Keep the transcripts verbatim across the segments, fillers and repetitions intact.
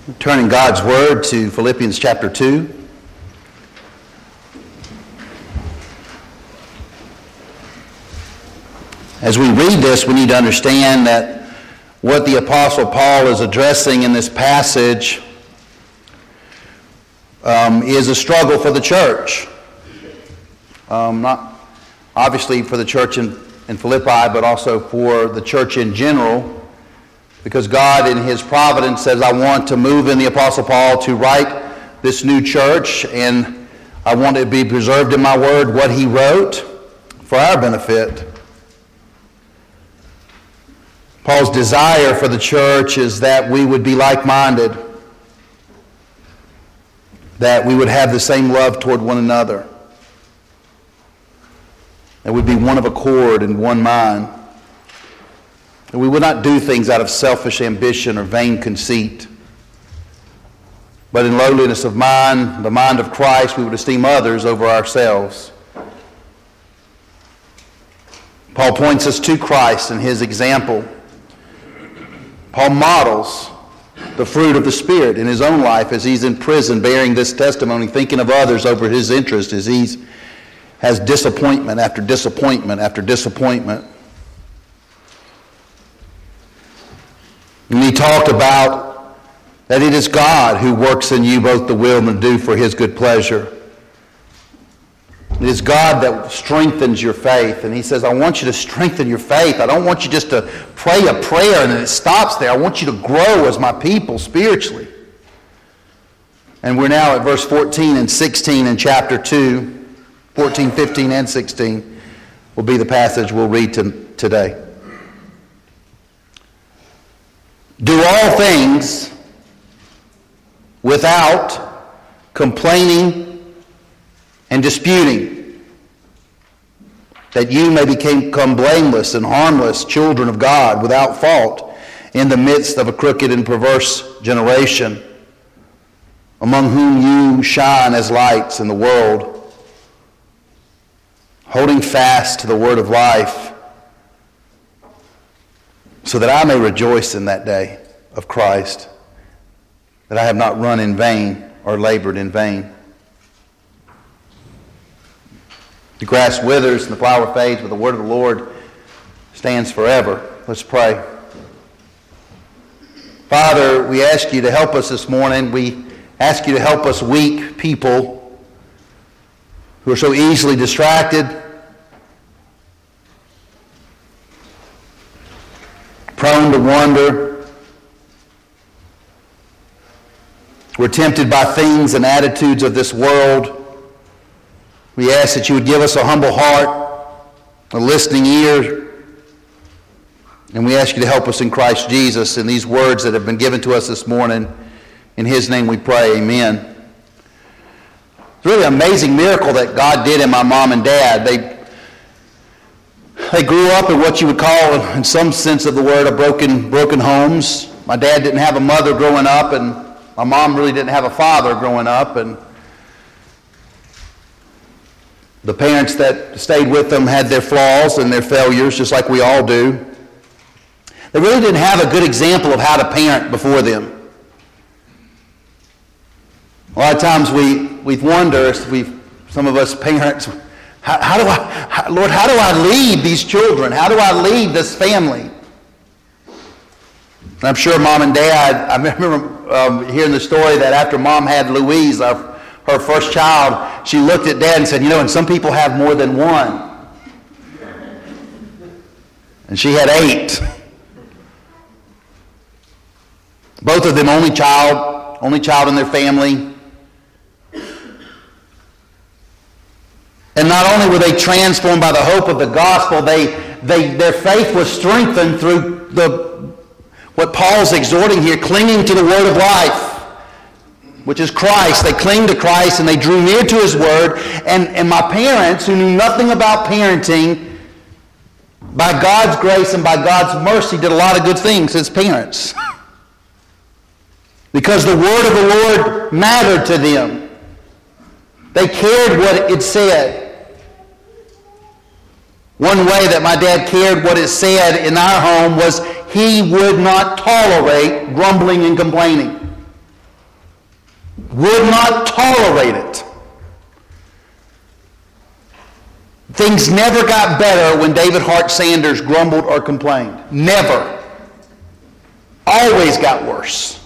Turning God's Word to Philippians chapter two. As we read this, we need to understand that what the Apostle Paul is addressing in this passage um, is a struggle for the church. Um, not obviously for the church in, in Philippi, but also for the church in general. Because God in His providence says, I want to move in the Apostle Paul to write this new church, and I want it to be preserved in my word, what he wrote, for our benefit. Paul's desire for the church is that we would be like-minded, that we would have the same love toward one another, that we'd be one of accord and one mind. And we would not do things out of selfish ambition or vain conceit. But in lowliness of mind, the mind of Christ, we would esteem others over ourselves. Paul points us to Christ and His example. Paul models the fruit of the Spirit in his own life as he's in prison bearing this testimony, thinking of others over his interest as he has disappointment after disappointment after disappointment. And he talked about that it is God who works in you both the will and the do for His good pleasure. It is God that strengthens your faith. And he says, I want you to strengthen your faith. I don't want you just to pray a prayer and then it stops there. I want you to grow as my people spiritually. And we're now at verse fourteen and sixteen in chapter two. fourteen, fifteen, and sixteen will be the passage we'll read to, today. Do all things without complaining and disputing, that you may become blameless and harmless children of God, without fault, in the midst of a crooked and perverse generation, among whom you shine as lights in the world, holding fast to the word of life, so that I may rejoice in that day of Christ, that I have not run in vain or labored in vain. The grass withers and the flower fades, but the word of the Lord stands forever. Let's pray. Father, we ask you to help us this morning. We ask you to help us weak people who are so easily distracted, prone to wander. We're tempted by things and attitudes of this world. We ask that you would give us a humble heart, a listening ear, and we ask you to help us in Christ Jesus in these words that have been given to us this morning. In His name we pray, amen. It's really an amazing miracle that God did in my mom and dad. They They grew up in what you would call, in some sense of the word, a broken broken homes. My dad didn't have a mother growing up, and my mom really didn't have a father growing up. And the parents that stayed with them had their flaws and their failures, just like we all do. They really didn't have a good example of how to parent before them. A lot of times we, we wonder, we've, some of us parents, How, how do I, how, Lord, how do I lead these children? How do I lead this family? And I'm sure mom and dad, I remember um, hearing the story that after mom had Louise, our, her first child, she looked at dad and said, you know, and some people have more than one. And she had eight. Both of them only child, only child in their family. And not only were they transformed by the hope of the gospel, they, they, their faith was strengthened through the what Paul's exhorting here, clinging to the word of life, which is Christ. They clinged to Christ and they drew near to His word. And, and my parents, who knew nothing about parenting, by God's grace and by God's mercy, did a lot of good things as parents. Because the word of the Lord mattered to them. They cared what it said. One way that my dad cared what it said in our home was he would not tolerate grumbling and complaining. would not tolerate it. Things never got better when David Hart Sanders grumbled or complained. Never. Always got worse.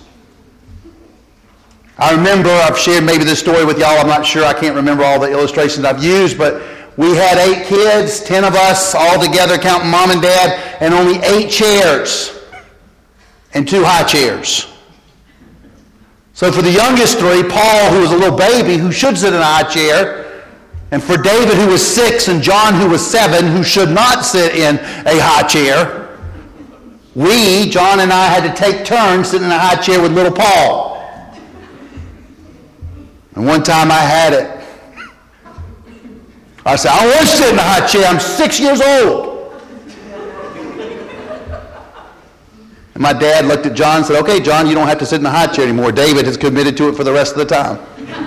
I remember, I've shared maybe this story with y'all, I'm not sure, I can't remember all the illustrations I've used, but we had eight kids, ten of us all together, counting mom and dad, and only eight chairs and two high chairs. So for the youngest three, Paul, who was a little baby, who should sit in a high chair, and for David, who was six, and John, who was seven, who should not sit in a high chair, we, John and I, had to take turns sitting in a high chair with little Paul. And one time I had it. I said, I don't want to sit in a high chair. I'm six years old. And my dad looked at John and said, okay, John, you don't have to sit in the high chair anymore. David has committed to it for the rest of the time.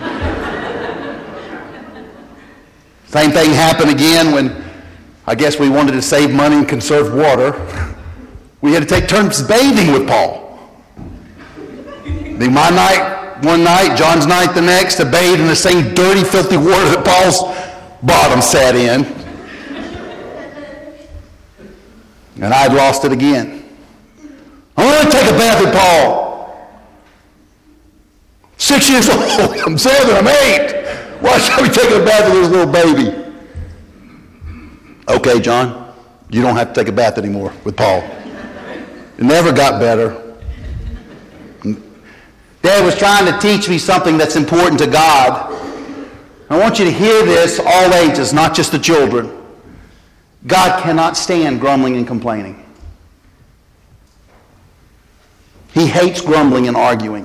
Same thing happened again when I guess we wanted to save money and conserve water. We had to take turns bathing with Paul. Then my night, one night, John's night the next, to bathe in the same dirty, filthy water that Paul's bottom sat in. And I'd lost it again. I want to take a bath with Paul. Six years old, I'm seven, I'm eight. Why should we take a bath with this little baby? Okay, John, you don't have to take a bath anymore with Paul. It never got better. Dad was trying to teach me something that's important to God. I want you to hear this, all ages, not just the children. God cannot stand grumbling and complaining. He hates grumbling and arguing.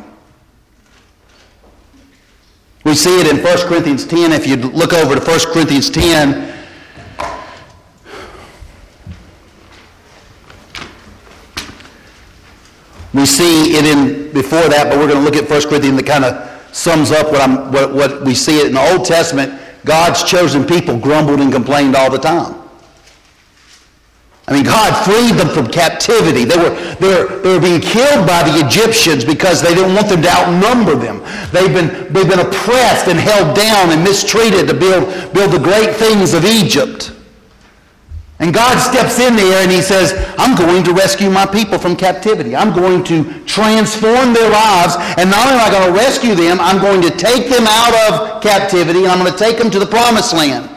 We see it in First Corinthians ten. If you look over to First Corinthians ten, we see it in before that, but we're going to look at First Corinthians that kind of sums up what, I'm, what, what we see it in the Old Testament. God's chosen people grumbled and complained all the time. I mean, God freed them from captivity. They were, they were, they were being killed by the Egyptians because they didn't want them to outnumber them. They've been, they've been oppressed and held down and mistreated to build, build the great things of Egypt. And God steps in there and he says, I'm going to rescue my people from captivity. I'm going to transform their lives. And not only am I going to rescue them, I'm going to take them out of captivity and I'm going to take them to the promised land.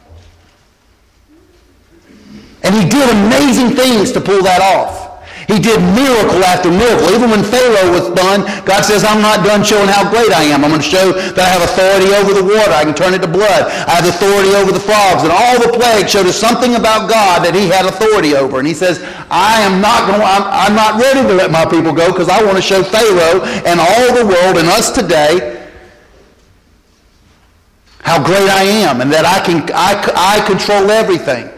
And he did amazing things to pull that off. He did miracle after miracle. Even when Pharaoh was done, God says, I'm not done showing how great I am. I'm going to show that I have authority over the water. I can turn it to blood. I have authority over the frogs. And all the plagues showed us something about God that he had authority over. And he says, I am not going, I'm, I'm not ready to let my people go because I want to show Pharaoh and all the world and us today how great I am and that I can I, I control everything.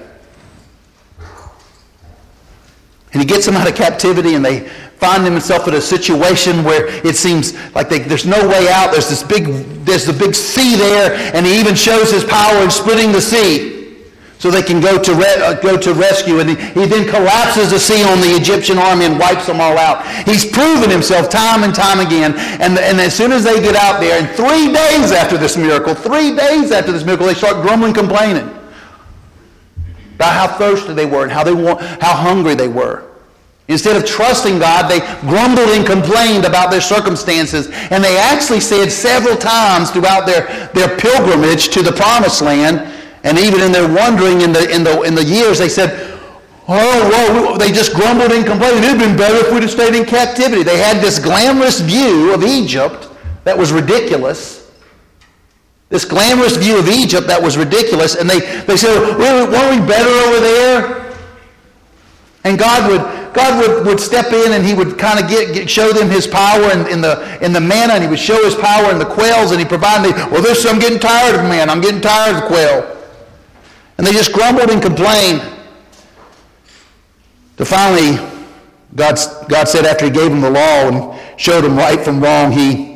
And he gets them out of captivity and they find themselves in a situation where it seems like they, there's no way out. There's this big, there's the big sea there, and he even shows his power in splitting the sea so they can go to re, uh, go to rescue. And he, he then collapses the sea on the Egyptian army and wipes them all out. He's proven himself time and time again. And, and as soon as they get out there, and three days after this miracle, three days after this miracle, they start grumbling, complaining about how thirsty they were and how they want, how hungry they were. Instead of trusting God, they grumbled and complained about their circumstances. And they actually said several times throughout their, their pilgrimage to the promised land, and even in their wandering in the in the in the years, they said, oh, well, they just grumbled and complained. It would have been better if we'd have stayed in captivity. They had this glamorous view of Egypt that was ridiculous. This glamorous view of Egypt that was ridiculous. And they, they said, well, weren't we better over there? And God would God would, would step in and he would kind of get, get show them his power in, in the in the manna, and he would show his power in the quails, and he provided, well, this, I'm getting tired of manna. I'm getting tired of the quail. And they just grumbled and complained. So finally, God, God said after he gave them the law and showed them right from wrong, he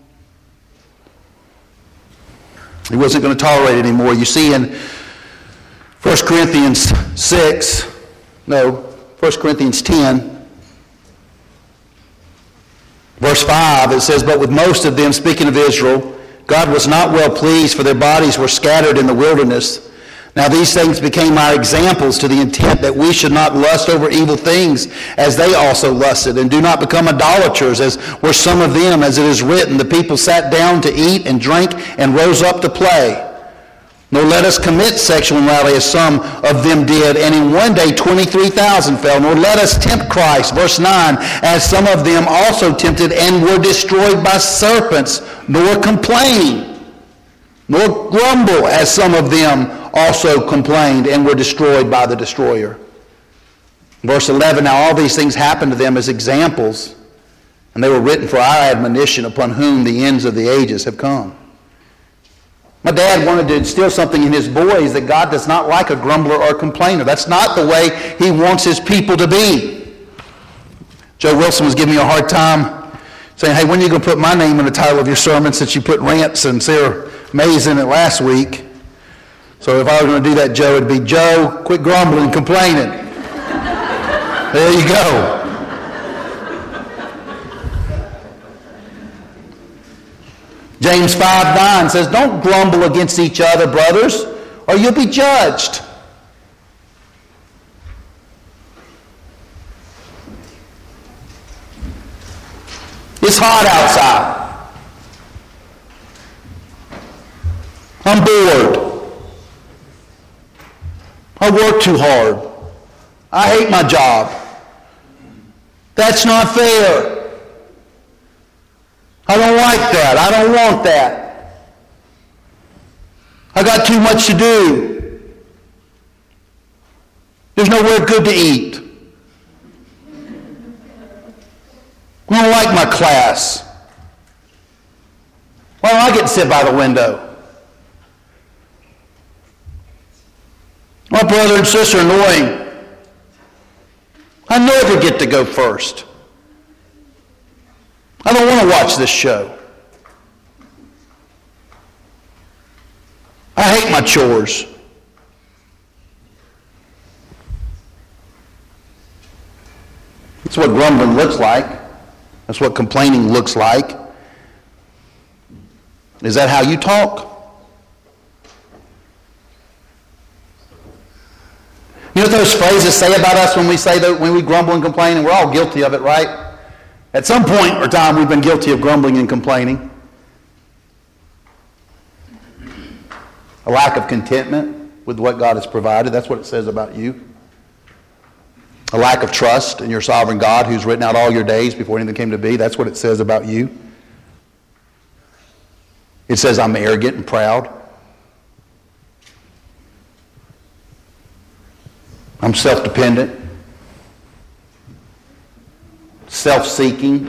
He wasn't going to tolerate it anymore. You see in First Corinthians six, no, First Corinthians ten, verse verse five, it says, "But with most of them," speaking of Israel, "God was not well pleased, for their bodies were scattered in the wilderness. Now these things became our examples, to the intent that we should not lust over evil things as they also lusted, and do not become idolaters as were some of them, as it is written, the people sat down to eat and drink and rose up to play. Nor let us commit sexual immorality as some of them did, and in one day twenty-three thousand fell. Nor let us tempt Christ," verse nine, "as some of them also tempted and were destroyed by serpents. Nor complain, nor grumble, as some of them also complained and were destroyed by the destroyer." Verse eleven, "Now all these things happened to them as examples, and they were written for our admonition, upon whom the ends of the ages have come." My dad wanted to instill something in his boys, that God does not like a grumbler or a complainer. That's not the way he wants his people to be. Joe Wilson was giving me a hard time, saying, "Hey, when are you going to put my name in the title of your sermon, since you put Rants and Sarah Mays in it last week?" So if I were going to do that, Joe, it'd be, "Joe, quit grumbling and complaining." There you go. James five nine says, "Don't grumble against each other, brothers, or you'll be judged." It's hot outside. I'm bored. I work too hard. I hate my job. That's not fair. I don't like that. I don't want that. I got too much to do. There's nowhere good to eat. I don't like my class. Why don't I get to sit by the window? My brother and sister are annoying. I never get to go first. I don't want to watch this show. I hate my chores. That's what grumbling looks like. That's what complaining looks like. Is that how you talk? You know what those phrases say about us when we say that, when we grumble and complain, and we're all guilty of it, right? At some point or time, we've been guilty of grumbling and complaining. A lack of contentment with what God has provided. That's what it says about you. A lack of trust in your sovereign God who's written out all your days before anything came to be. That's what it says about you. It says I'm arrogant and proud. I'm self-dependent. Self-seeking.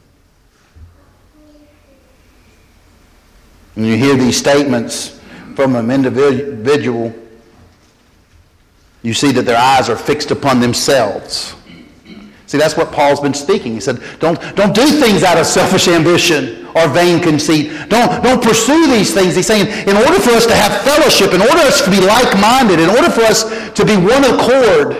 And you hear these statements from an individual, you see that their eyes are fixed upon themselves. See, that's what Paul's been speaking. He said, don't, don't do things out of selfish ambition or vain conceit. Don't, don't pursue these things. He's saying, in order for us to have fellowship, in order for us to be like-minded, in order for us to be one accord,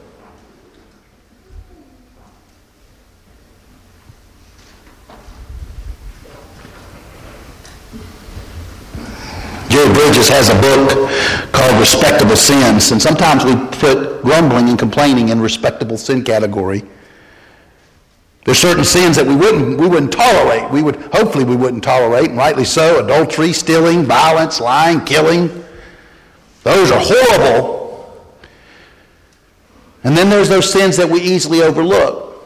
Jerry Bridges has a book called Respectable Sins, and sometimes we put grumbling and complaining in respectable sin category. There's certain sins that we wouldn't we wouldn't tolerate. We would hopefully we wouldn't tolerate, and rightly so. Adultery, stealing, violence, lying, killing. Those are horrible. And then there's those sins that we easily overlook,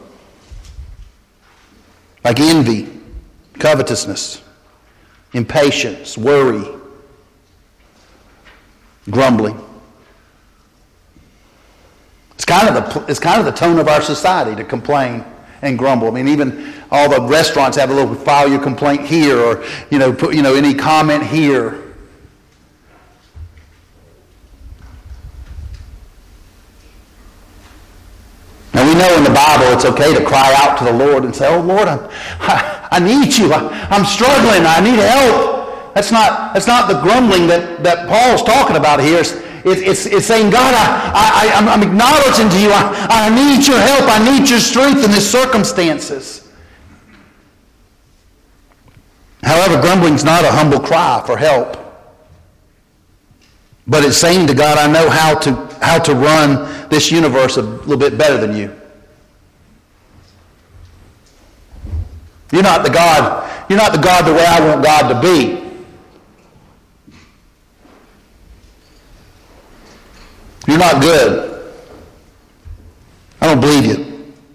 like envy, covetousness, impatience, worry, grumbling. It's kind of the it's kind of the tone of our society to complain and grumble. I mean, even all the restaurants have a little file your complaint here, or you know, put you know any comment here. Now we know in the Bible it's okay to cry out to the Lord and say, "Oh Lord, I'm, I, I need you. I, I'm struggling. I need help." That's not that's not the grumbling that, that Paul's talking about here. It's, it's, it's saying, "God, I, I, I'm, I'm acknowledging to you, I, I need your help. I need your strength in these circumstances." However, grumbling is not a humble cry for help. But it's saying to God, I know how to, how to run this universe a little bit better than you. You're not the God, you're not the God the way I want God to be. You're not good. I don't believe you.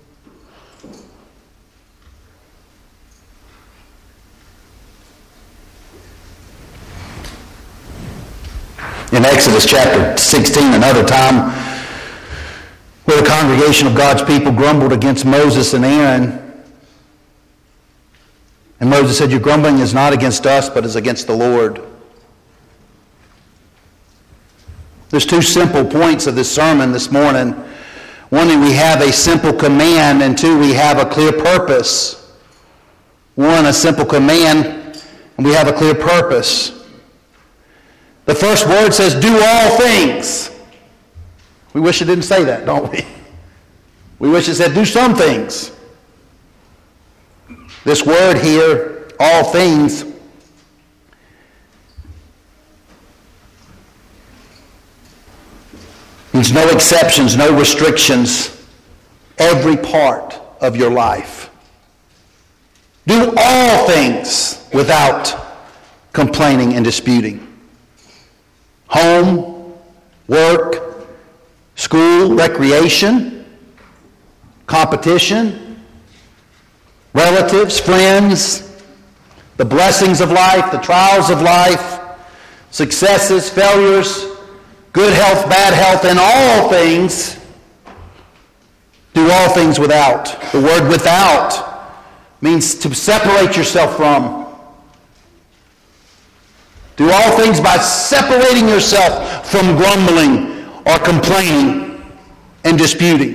In Exodus chapter sixteen, another time where the congregation of God's people grumbled against Moses and Aaron. And Moses said, your grumbling is not against us, but is against the Lord. There's two simple points of this sermon this morning. One, we have a simple command, and two, we have a clear purpose. One, a simple command, and we have a clear purpose. The first word says, do all things. We wish it didn't say that, don't we? We wish it said, do some things. This word here, all things, means no exceptions, no restrictions, every part of your life. Do all things without complaining and disputing. Home, work, school, recreation, competition, relatives, friends, the blessings of life, the trials of life, successes, failures, good health, bad health, and all things. Do all things without. The word without means to separate yourself from. Do all things by separating yourself from grumbling or complaining and disputing.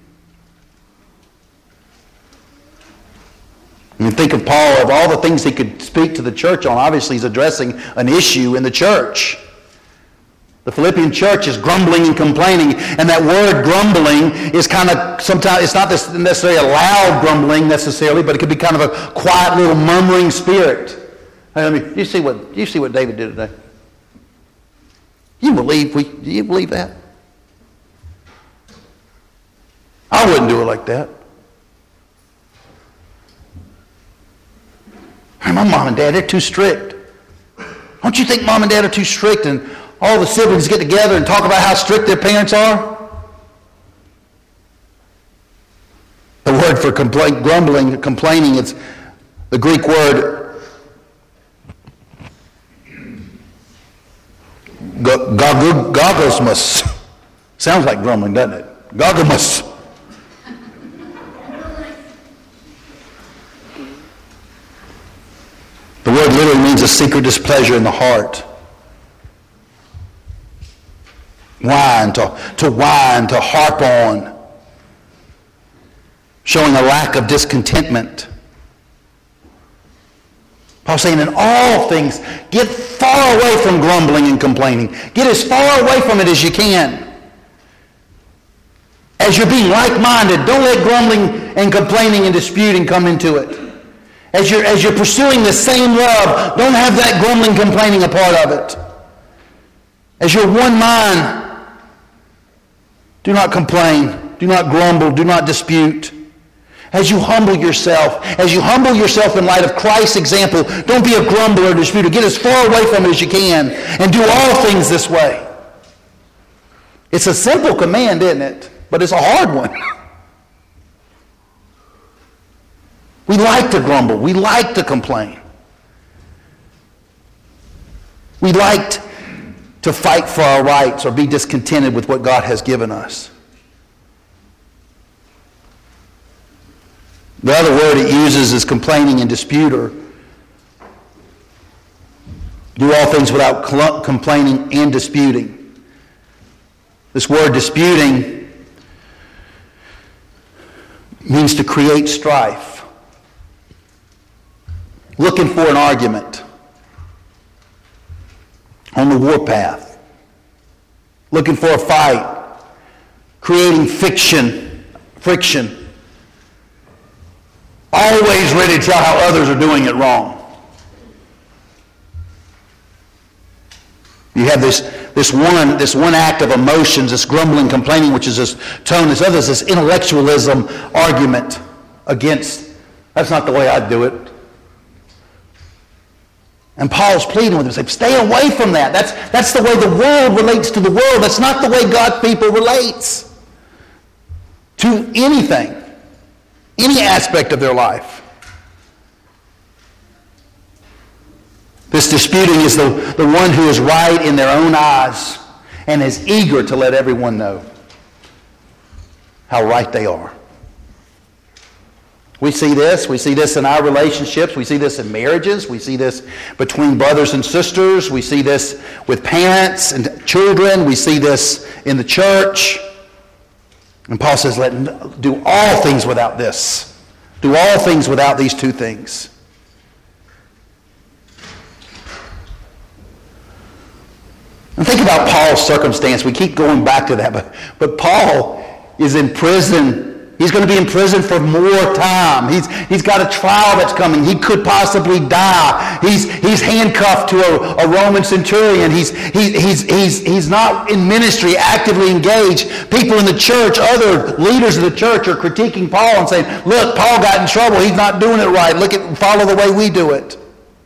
I mean, think of Paul, of all the things he could speak to the church on. Obviously, he's addressing an issue in the church. The Philippian church is grumbling and complaining, and that word grumbling is kind of, sometimes, it's not necessarily a loud grumbling necessarily, but it could be kind of a quiet little murmuring spirit. I mean, you see what you see what David did today? You believe we? Do you believe that? I wouldn't do it like that. My mom and dad, they're too strict. Don't you think mom and dad are too strict and all the siblings get together and talk about how strict their parents are? The word for compla- grumbling, complaining, it's the Greek word gogosmus. Sounds like grumbling, doesn't it? Gogosmus. The word literally means a secret displeasure in the heart. Whine, to, to whine, to harp on. Showing a lack of discontentment. Paul's saying in all things, get far away from grumbling and complaining. Get as far away from it as you can. As you're being like-minded, don't let grumbling and complaining and disputing come into it. As you're, as you're pursuing the same love, don't have that grumbling, complaining a part of it. As you're one mind, do not complain, do not grumble, do not dispute. As you humble yourself, as you humble yourself in light of Christ's example, don't be a grumbler or disputer. Get as far away from it as you can and do all things this way. It's a simple command, isn't it? But it's a hard one. We like to grumble. We like to complain. We like to fight for our rights or be discontented with what God has given us. The other word it uses is complaining and disputer. Do all things without cl- complaining and disputing. This word disputing means to create strife. Looking for an argument on the warpath, looking for a fight, creating fiction, friction, always ready to tell how others are doing it wrong. You have this, this one this one act of emotions, this grumbling, complaining, which is this tone. This other is this intellectualism argument against, that's not the way I do it. And Paul's pleading with them, saying, stay away from that. That's, that's the way the world relates to the world. That's not the way God's people relates to anything, any aspect of their life. This disputing is the, the one who is right in their own eyes and is eager to let everyone know how right they are. We see this. We see this in our relationships. We see this in marriages. We see this between brothers and sisters. We see this with parents and children. We see this in the church. And Paul says, let do all things without this. Do all things without these two things. And think about Paul's circumstance. We keep going back to that. But, but Paul is in prison. He's going to be in prison for more time. He's, he's got a trial that's coming. He could possibly die. He's, he's handcuffed to a, a Roman centurion. He's, he, he's, he's, he's not in ministry, actively engaged. People in the church, other leaders of the church are critiquing Paul and saying, look, Paul got in trouble. He's not doing it right. Look at, follow the way we do it.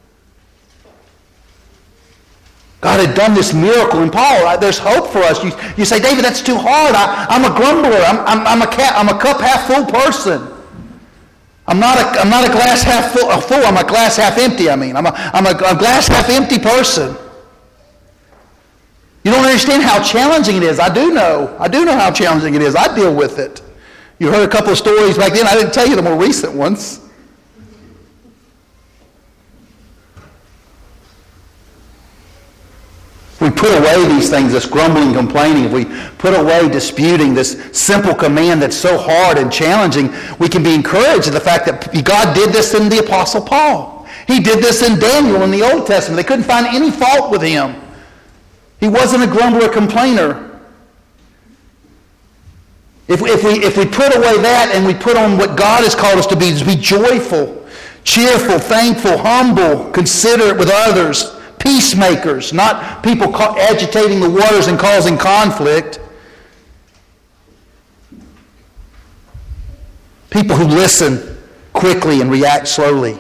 God had done this miracle in Paul. There's hope for us. You, you say, David, that's too hard. I, I'm a grumbler. I'm, I'm, I'm, a cat, I'm a cup half full person. I'm not a, I'm not a glass half full, a full. I'm a glass half empty, I mean. I'm, a, I'm a, a glass half empty person. You don't understand how challenging it is. I do know. I do know how challenging it is. I deal with it. You heard a couple of stories back then. I didn't tell you the more recent ones. We put away these things, this grumbling, complaining, if we put away disputing, this simple command that's so hard and challenging, we can be encouraged at the fact that God did this in the Apostle Paul. He did this in Daniel in the Old Testament. They couldn't find any fault with him. He wasn't a grumbler, complainer. If, if, we, if we put away that and we put on what God has called us to be, to be joyful, cheerful, thankful, humble, considerate with others, peacemakers, not people agitating the waters and causing conflict. People who listen quickly and react slowly.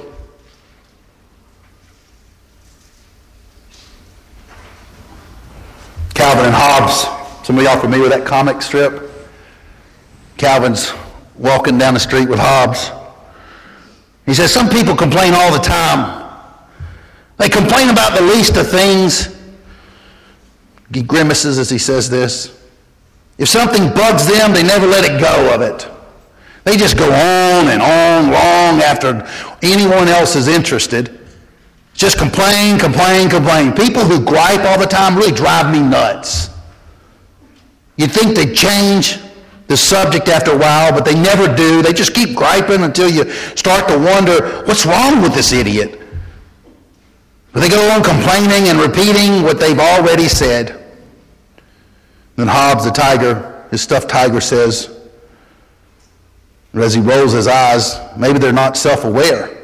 Calvin and Hobbes. Some of y'all familiar with that comic strip? Calvin's walking down the street with Hobbes. He says, some people complain all the time. They complain about the least of things. He grimaces as he says this. If something bugs them, they never let it go of it. They just go on and on long after anyone else is interested. Just complain, complain, complain. People who gripe all the time really drive me nuts. You'd think they'd change the subject after a while, but they never do. They just keep griping until you start to wonder, what's wrong with this idiot? But they go on complaining and repeating what they've already said. Then Hobbes, the tiger, his stuffed tiger, says, as he rolls his eyes, maybe they're not self-aware.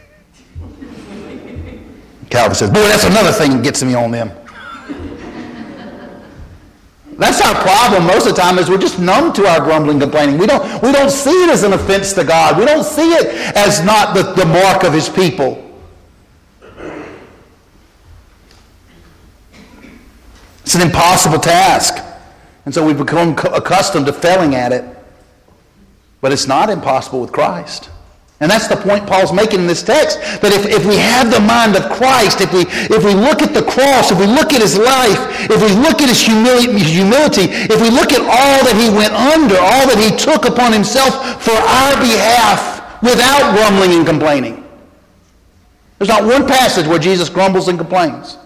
Calvin says, boy, that's another thing that gets me on them. That's our problem most of the time, is we're just numb to our grumbling, complaining. We don't, we don't see it as an offense to God. We don't see it as not the, the mark of his people. It's an impossible task. And so we've become accustomed to failing at it. But it's not impossible with Christ. And that's the point Paul's making in this text. That if, if we have the mind of Christ, if we, if we look at the cross, if we look at his life, if we look at his humility, humility, if we look at all that he went under, all that he took upon himself for our behalf without grumbling and complaining. There's not one passage where Jesus grumbles and complains.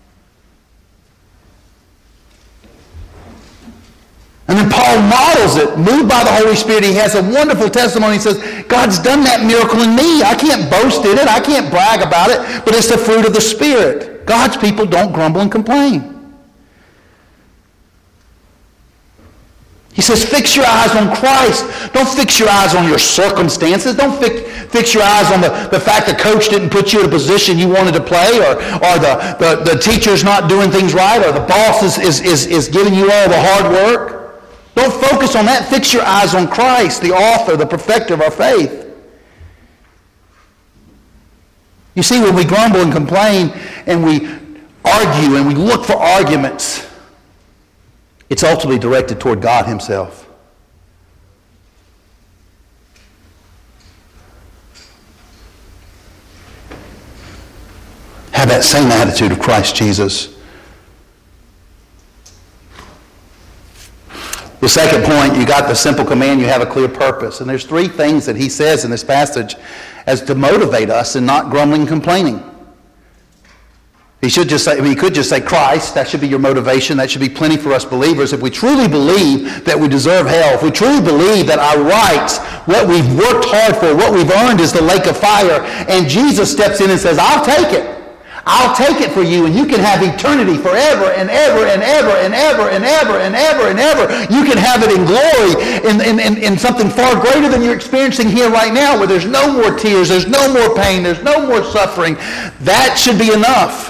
And then Paul models it, moved by the Holy Spirit. He has a wonderful testimony. He says, God's done that miracle in me. I can't boast in it. I can't brag about it. But it's the fruit of the Spirit. God's people don't grumble and complain. He says, fix your eyes on Christ. Don't fix your eyes on your circumstances. Don't fix, fix your eyes on the, the fact that coach didn't put you in a position you wanted to play, or, or the, the, the teacher's not doing things right, or the boss is, is, is, is giving you all the hard work. Don't focus on that. Fix your eyes on Christ, the author, the perfecter of our faith. You see, when we grumble and complain and we argue and we look for arguments, it's ultimately directed toward God himself. Have that same attitude of Christ Jesus. The second point, you got the simple command, you have a clear purpose. And there's three things that he says in this passage as to motivate us in not grumbling and complaining. He should just say, I mean, he could just say Christ. That should be your motivation. That should be plenty for us believers. If we truly believe that we deserve hell, if we truly believe that our rights, what we've worked hard for, what we've earned is the lake of fire, and Jesus steps in and says, I'll take it. I'll take it for you, and you can have eternity forever and ever and ever and ever and ever and ever and ever. You can have it in glory, in, in, in, in something far greater than you're experiencing here right now, where there's no more tears, there's no more pain, there's no more suffering. That should be enough.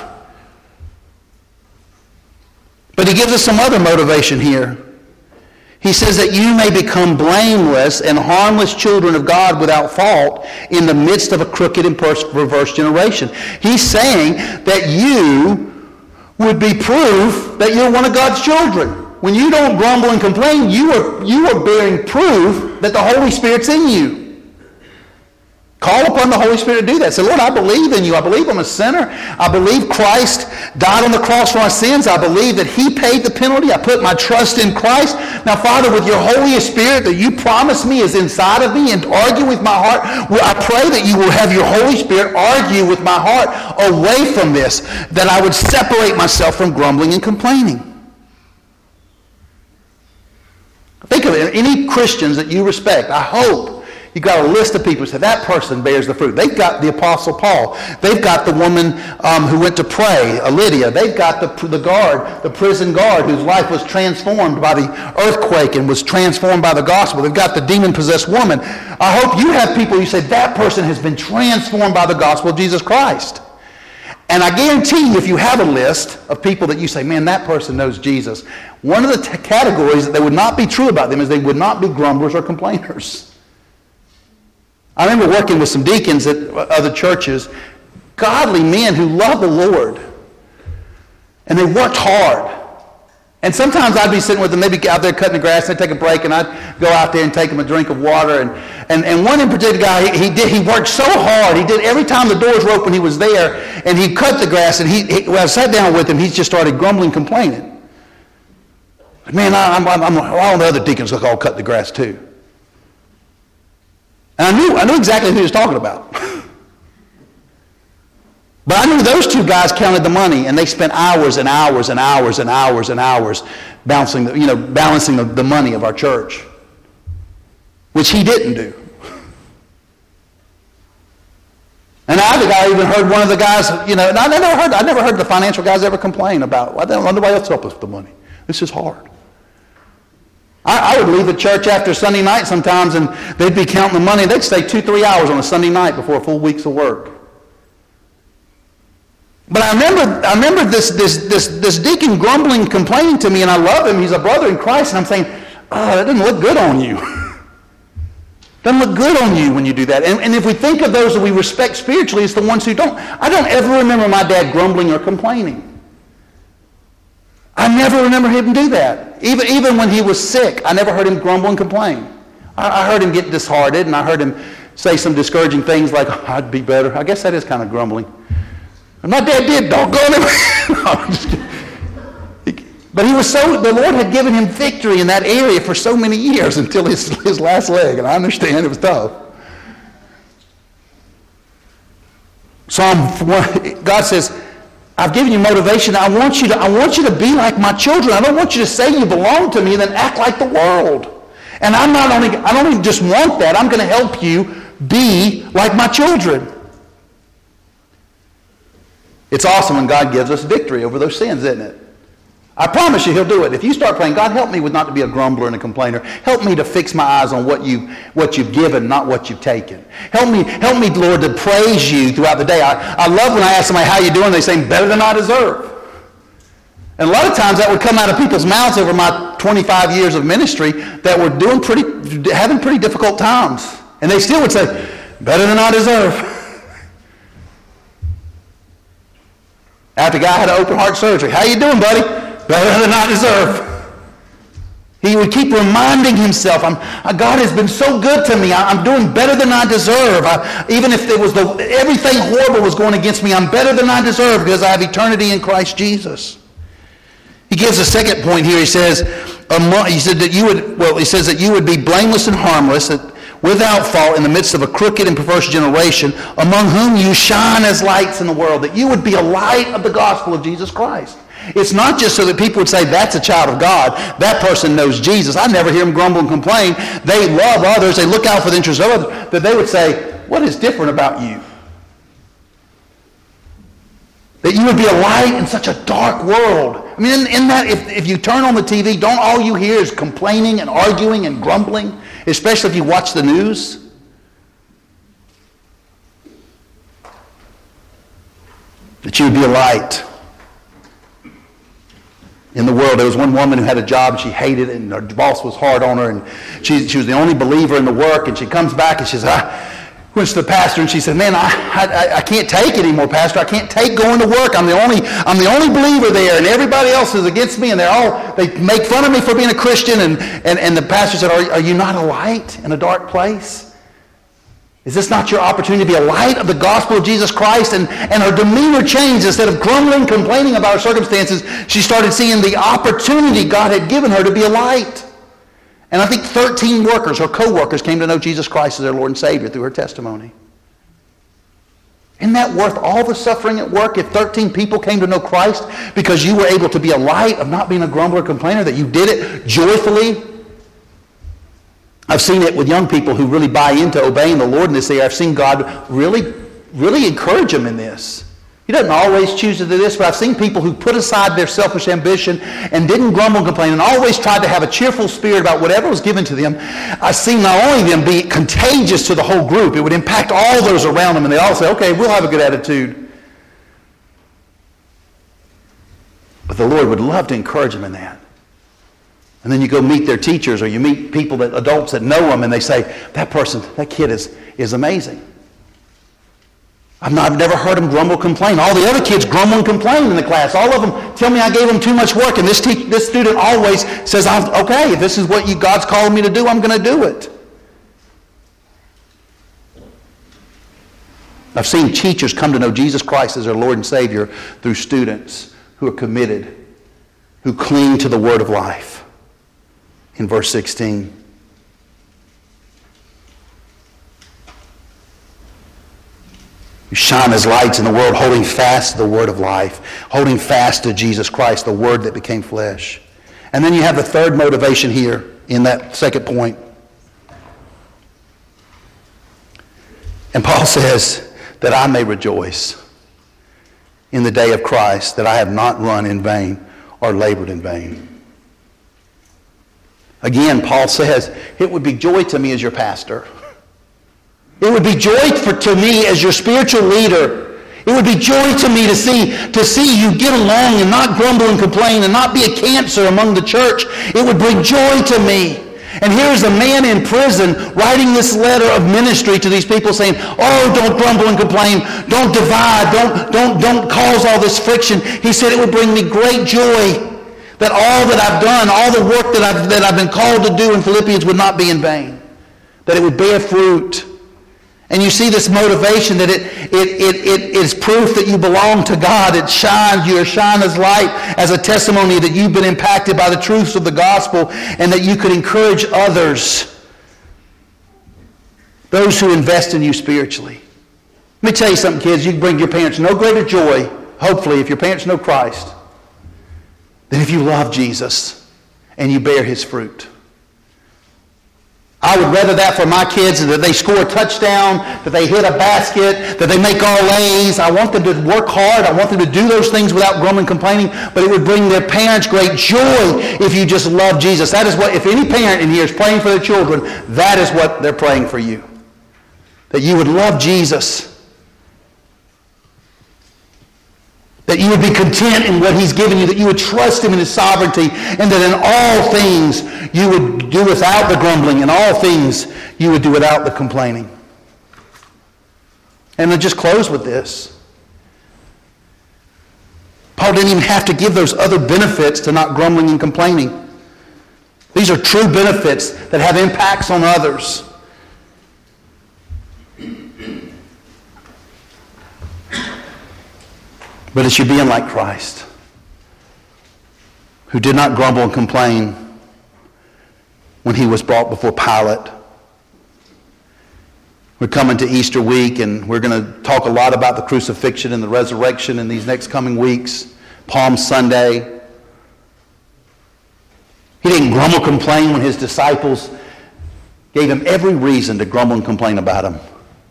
But he gives us some other motivation here. He says that you may become blameless and harmless children of God without fault in the midst of a crooked and perverse generation. He's saying that you would be proof that you're one of God's children. When you don't grumble and complain, you are, you are bearing proof that the Holy Spirit's in you. Call upon the Holy Spirit to do that. Say, Lord, I believe in you. I believe I'm a sinner. I believe Christ died on the cross for my sins. I believe that he paid the penalty. I put my trust in Christ. Now, Father, with your Holy Spirit that you promised me is inside of me and argue with my heart, well, I pray that you will have your Holy Spirit argue with my heart away from this, that I would separate myself from grumbling and complaining. Think of it. Any Christians that you respect, I hope, you've got a list of people who say, that person bears the fruit. They've got the Apostle Paul. They've got the woman um, who went to pray, Lydia. They've got the, the guard, the prison guard, whose life was transformed by the earthquake and was transformed by the gospel. They've got the demon-possessed woman. I hope you have people who say, that person has been transformed by the gospel of Jesus Christ. And I guarantee you, if you have a list of people that you say, man, that person knows Jesus, one of the t- categories that they would not be true about them is they would not be grumblers or complainers. I remember working with some deacons at other churches, godly men who love the Lord. And they worked hard. And sometimes I'd be sitting with them, they'd be out there cutting the grass, they'd take a break, and I'd go out there and take them a drink of water. And, and, and one in particular guy, he, he did he worked so hard. He did every time the doors were open, he was there, and he'd cut the grass, and he, he when I sat down with him, he just started grumbling, complaining. Man, I, I'm, I'm, all the other deacons look all cut the grass too. And I knew, I knew exactly who he was talking about. But I knew those two guys counted the money, and they spent hours and hours and hours and hours and hours balancing the, you know, balancing the, the money of our church, which he didn't do. And I think I even heard one of the guys, you know, and I never heard, I never heard the financial guys ever complain about, why don't nobody else help us with the money? This is hard. I, I would leave the church after Sunday night sometimes, and they'd be counting the money. They'd stay two, three hours on a Sunday night before a full week's of work. But I remember, I remember this, this, this, this deacon grumbling, complaining to me, and I love him. He's a brother in Christ, and I'm saying, oh, that doesn't look good on you. Doesn't look good on you when you do that. And, and if we think of those that we respect spiritually, it's the ones who don't. I don't ever remember my dad grumbling or complaining. I never remember him do that. Even, even when he was sick, I never heard him grumble and complain. I, I heard him get disheartened, and I heard him say some discouraging things like, oh, I'd be better. I guess that is kind of grumbling. And my dad did, doggone him. No, I'm just kidding. But he was so, the Lord had given him victory in that area for so many years until his, his last leg. And I understand it was tough. Psalm, God says, I've given you motivation. I want you to, I want you to be like my children. I don't want you to say you belong to me and then act like the world. And I'm not only, I don't even just want that. I'm going to help you be like my children. It's awesome when God gives us victory over those sins, isn't it? I promise you he'll do it. If you start praying, God, help me with not to be a grumbler and a complainer. Help me to fix my eyes on what, you, what you've given, not what you've taken. Help me, help me, Lord, to praise you throughout the day. I, I love when I ask somebody, how you doing? They say, better than I deserve. And a lot of times that would come out of people's mouths over my twenty-five years of ministry that were doing pretty, having pretty difficult times. And they still would say, better than I deserve. After a guy had an open heart surgery, how you doing, buddy? Better than I deserve. He would keep reminding himself, I'm, God has been so good to me. I, I'm doing better than I deserve. I, even if it was the, everything horrible was going against me, I'm better than I deserve because I have eternity in Christ Jesus. He gives a second point here. He says, among, he said that you would, well, he says that you would be blameless and harmless, that without fault in the midst of a crooked and perverse generation, among whom you shine as lights in the world, that you would be a light of the gospel of Jesus Christ. It's not just so that people would say, that's a child of God. That person knows Jesus. I never hear them grumble and complain. They love others. They look out for the interests of others. That they would say, what is different about you? That you would be a light in such a dark world. I mean, in, in that, if, if you turn on the T V, don't all you hear is complaining and arguing and grumbling, especially if you watch the news? That you would be a light in the world. There was one woman who had a job and she hated it and her boss was hard on her and she, she was the only believer in the work, and she comes back and she says, I went to the pastor and she said, man, I, I, I can't take it anymore, Pastor. I can't take going to work. I'm the only I'm the only believer there and everybody else is against me and they're all, they make fun of me for being a Christian. And, and, and the pastor said, are, are you not a light in a dark place? Is this not your opportunity to be a light of the gospel of Jesus Christ? And, and her demeanor changed. Instead of grumbling, complaining about her circumstances, she started seeing the opportunity God had given her to be a light. And I think thirteen workers, her co-workers, came to know Jesus Christ as their Lord and Savior through her testimony. Isn't that worth all the suffering at work if thirteen people came to know Christ because you were able to be a light of not being a grumbler, complainer, that you did it joyfully? I've seen it with young people who really buy into obeying the Lord in this area. I've seen God really, really encourage them in this. He doesn't always choose to do this, but I've seen people who put aside their selfish ambition and didn't grumble and complain and always tried to have a cheerful spirit about whatever was given to them. I've seen not only them be contagious to the whole group, it would impact all those around them, and they all say, okay, we'll have a good attitude. But the Lord would love to encourage them in that. And then you go meet their teachers or you meet people, that adults that know them, and they say, that person, that kid is, is amazing. I've, not, I've never heard them grumble, complain. All the other kids grumble and complain in the class. All of them tell me I gave them too much work. And this, te- this student always says, okay, if this is what you, God's calling me to do, I'm going to do it. I've seen teachers come to know Jesus Christ as their Lord and Savior through students who are committed, who cling to the word of life. In verse sixteen. You shine as lights in the world, holding fast to the word of life, holding fast to Jesus Christ, the word that became flesh. And then you have the third motivation here in that second point. And Paul says that I may rejoice in the day of Christ, that I have not run in vain or labored in vain. Again, Paul says, it would be joy to me as your pastor. It would be joy for, to me as your spiritual leader. It would be joy to me to see, to see you get along and not grumble and complain and not be a cancer among the church. It would bring joy to me. And here's a man in prison writing this letter of ministry to these people saying, oh, don't grumble and complain. Don't divide. Don't, don't, don't cause all this friction. He said it would bring me great joy that all that I've done, all the work that I've, that I've been called to do in Philippians would not be in vain. That it would bear fruit. And you see this motivation that it, it, it, it is proof that you belong to God. It shines, you shine as light, as a testimony that you've been impacted by the truths of the gospel and that you could encourage others, those who invest in you spiritually. Let me tell you something, kids. You can bring your parents no greater joy, hopefully, if your parents know Christ, than if you love Jesus and you bear his fruit. I would rather that for my kids, that they score a touchdown, that they hit a basket, that they make all A's. I want them to work hard. I want them to do those things without grumbling, complaining. But it would bring their parents great joy if you just love Jesus. That is what, if any parent in here is praying for their children, that is what they're praying for you. That you would love Jesus. That you would be content in what he's given you, that you would trust him in his sovereignty, and that in all things you would do without the grumbling, in all things you would do without the complaining. And I'll just close with this. Paul didn't even have to give those other benefits to not grumbling and complaining. These are true benefits that have impacts on others. But it should be like Christ, who did not grumble and complain when he was brought before Pilate. We're coming to Easter week, and we're going to talk a lot about the crucifixion and the resurrection in these next coming weeks. Palm Sunday. He didn't grumble and complain when his disciples gave him every reason to grumble and complain about him.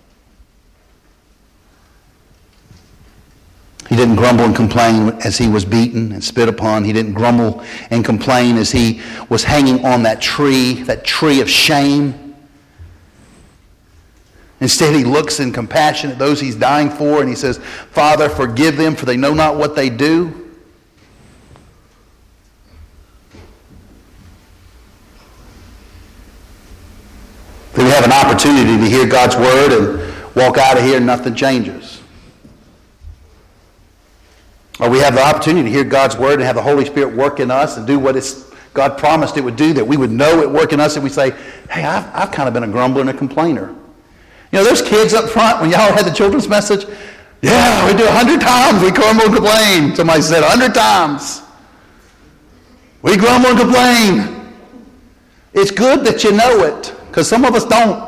He didn't grumble and complain as he was beaten and spit upon. He didn't grumble and complain as he was hanging on that tree, that tree of shame. Instead, he looks in compassion at those he's dying for, and he says, Father, forgive them, for they know not what they do. Then we have an opportunity to hear God's word and walk out of here and nothing changes. Or we have the opportunity to hear God's word and have the Holy Spirit work in us and do what it's, God promised it would do, that we would know it work in us, and we say, hey, I've, I've kind of been a grumbler and a complainer. You know, those kids up front, when y'all had the children's message, yeah, we do a hundred times, we grumble and complain. Somebody said a hundred times. We grumble and complain. It's good that you know it, because some of us don't.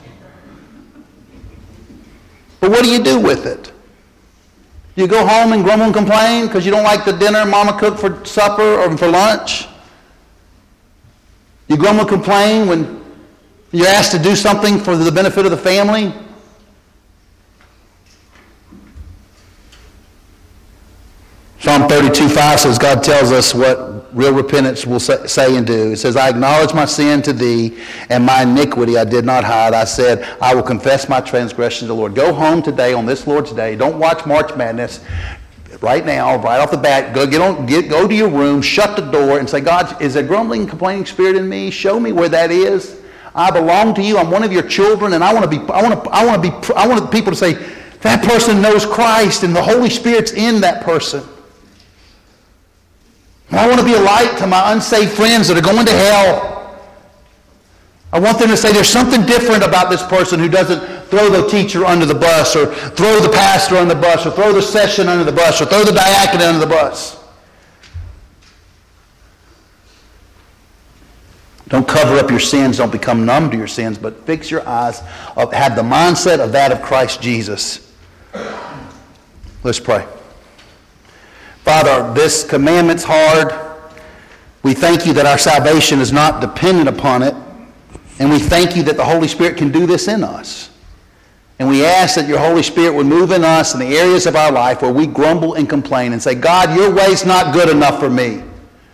But what do you do with it? You go home and grumble and complain because you don't like the dinner Mama cooked for supper or for lunch? You grumble and complain when you're asked to do something for the benefit of the family? Psalm thirty-two five says God tells us what real repentance will say and do. It says, I acknowledge my sin to thee, and my iniquity I did not hide. I said, I will confess my transgressions to the Lord. Go home today on this Lord's Day. Don't watch March Madness right now, right off the bat. Go, get on, get, go to your room, shut the door, and say, God, is there grumbling, complaining spirit in me? Show me where that is. I belong to you. I'm one of your children, and I want to be. I want to. I want to be. I want people to say, that person knows Christ, and the Holy Spirit's in that person. I want to be a light to my unsaved friends that are going to hell. I want them to say there's something different about this person who doesn't throw the teacher under the bus, or throw the pastor under the bus, or throw the session under the bus, or throw the diaconate under the bus. Don't cover up your sins. Don't become numb to your sins, but fix your eyes up. Have the mindset of that of Christ Jesus. Let's pray. Father, this commandment's hard. We thank you that our salvation is not dependent upon it. And we thank you that the Holy Spirit can do this in us. And we ask that your Holy Spirit would move in us in the areas of our life where we grumble and complain and say, God, your way's not good enough for me.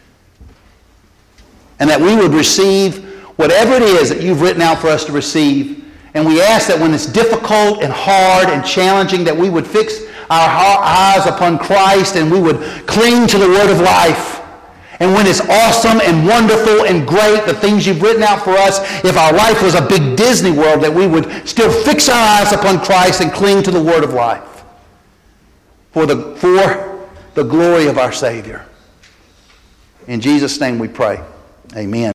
And that we would receive whatever it is that you've written out for us to receive. And we ask that when it's difficult and hard and challenging, that we would fix our eyes upon Christ and we would cling to the word of life. And when it's awesome and wonderful and great, the things you've written out for us, if our life was a big Disney World, that we would still fix our eyes upon Christ and cling to the word of life for the, for the glory of our Savior. In Jesus' name we pray. Amen.